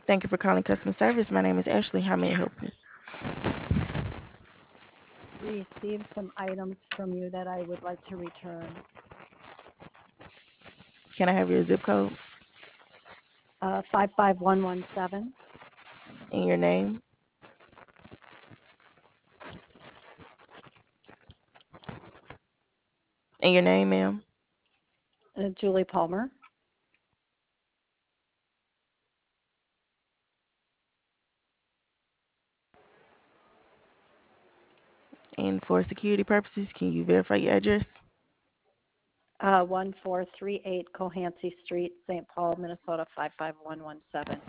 Thank you for calling customer service. My name is Ashley. How may I help you? Received some items from you that I would like to return. Can I have your zip code 55117. and your name? And your name, ma'am? Julie Palmer. And for security purposes, can you verify your address? 1438 Cohansey Street, St. Paul, Minnesota 55117.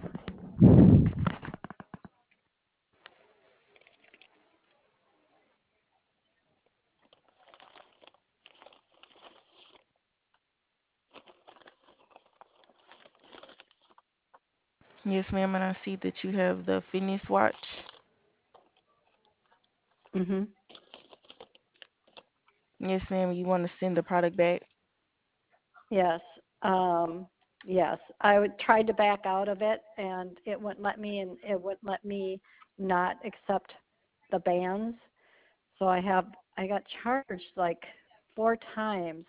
Yes, ma'am. And I see that you have the fitness watch. Mm-hmm. Yes, ma'am. You want to send the product back? Yes. Um, yes. I would try to back out of it, and it wouldn't let me, and it wouldn't let me not accept the bands. So I got charged like 4 times.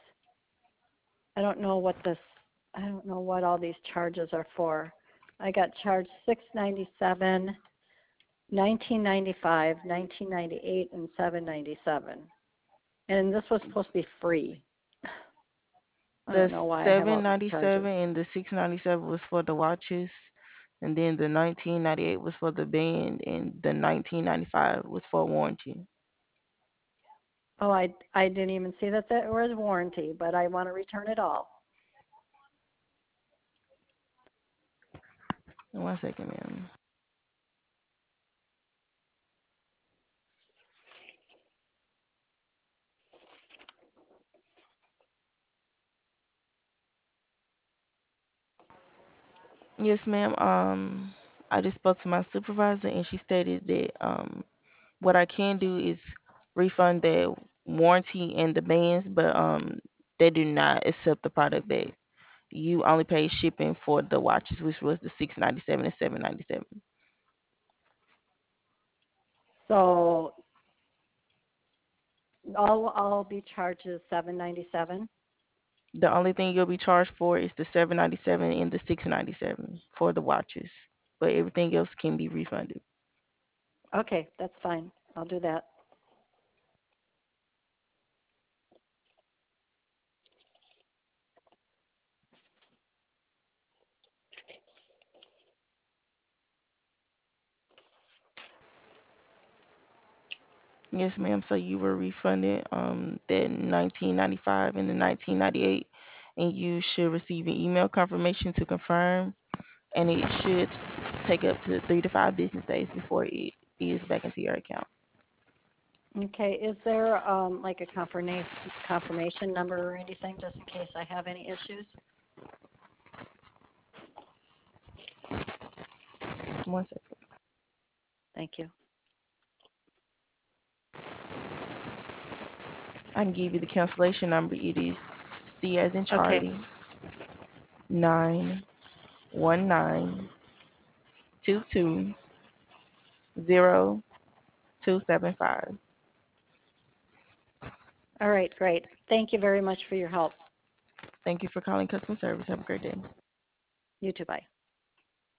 I don't know what all these charges are for. I got charged 697, 1995, 1998, and 797. And this was supposed to be free. I The don't know why I have all these charges. 797 and the 697 was for the watches, and then the 1998 was for the band, and the 1995 was for warranty. Oh, I didn't even see that there was warranty, but I want to return it all. One second, ma'am. Yes, ma'am. I just spoke to my supervisor, and she stated that what I can do is refund the warranty and the bands, but they do not accept the product back. You only pay shipping for the watches, which was the 697 and 797. So I'll be charged is 797. The only thing you'll be charged for is the 797 and the 697 for the watches, but everything else can be refunded. Okay, that's fine. I'll do that. Yes, ma'am. So you were refunded that 1995 and the 1998, and you should receive an email confirmation to confirm, and it should take up to 3 to 5 business days before it is back into your account. Okay, is there like a confirmation number or anything just in case I have any issues? One second. Thank you. I can give you the cancellation number. It is C as in Okay. Charlie 919220275. All right, great. Thank you very much for your help. Thank you for calling customer service. Have a great day. You too, bye.